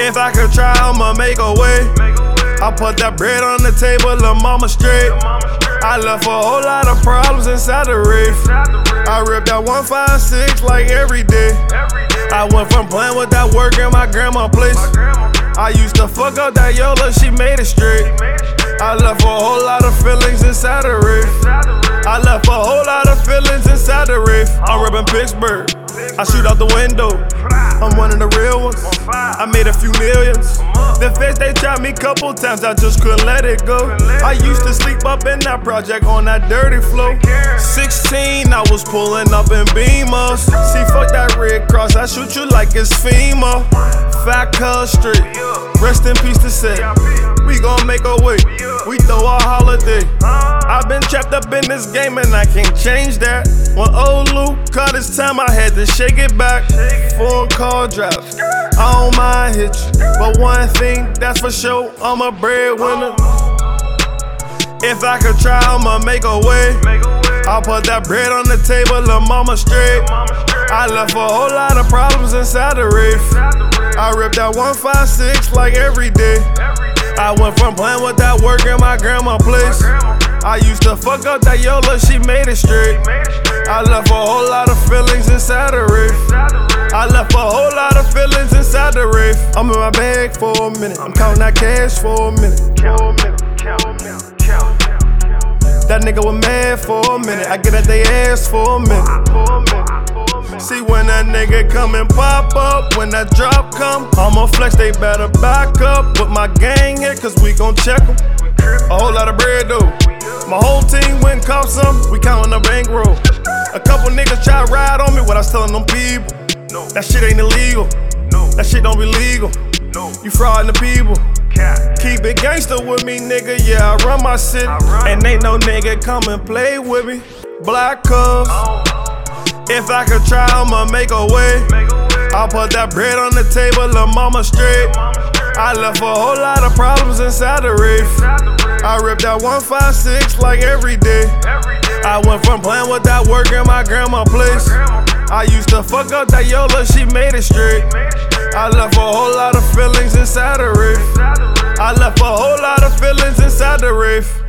If I could try, I'ma make a way. I put that bread on the table, lil' mama straight. I left a whole lot of problems inside the reef. I ripped that 156 like every day. I went from playing with that work in my grandma's place. I used to fuck up that Yola, she made it straight. I left a whole lot of feelings inside the reef. I left a whole lot of feelings inside the reef. I'm ripping Pittsburgh, I shoot out the window. I'm one of the real ones, I made a few millions. The feds, they tried me couple times, I just couldn't let it go. I used to sleep up in that project on that dirty floor. 16, I was pulling up in Beamers. See, fuck that Red Cross, I shoot you like it's FEMA. Fat Cuz Street, rest in peace to say. We gon' make a way, we throw a holiday. I've been trapped up in this game and I can't change that. When old Luke caught his time, I had to shake it back. 4 car drives, I don't mind hit you, but one thing that's for sure, I'm a breadwinner. If I could try, I'ma make a way. I put that bread on the table, lil' mama straight. I left a whole lot of problems inside the reef. I ripped that 156 like every day. I went from playing with that work in my grandma's place. I used to fuck up that Yola, she made it straight. I left a whole lot of feelings inside the reef. I left a whole lot of feelings inside the reef. I'm in my bag for a minute, I'm counting that cash for a minute. That nigga was mad for a minute, I get at they ass for a minute. See when that nigga come and pop up, when that drop come, I'ma flex, they better back up. With my gang here, cause we gon' check them. A whole lot of bread though. My whole team went and caught some, we counting the bankroll. A couple niggas try to ride on me, what I was telling them people. That shit ain't illegal, that shit don't be legal. You fraudin' the people. Keep it gangster with me, nigga, yeah, I run my city. And ain't no nigga come and play with me. Black Cuz. If I could try, I'ma make a way. I put that bread on the table, lil' mama straight. I left a whole lot of problems inside the reef. I ripped that 156 like every day. I went from playing with that work in my grandma's place. I used to fuck up that Yola, she made it straight. I left a whole lot of feelings inside the reef. I left a whole lot of feelings inside the reef.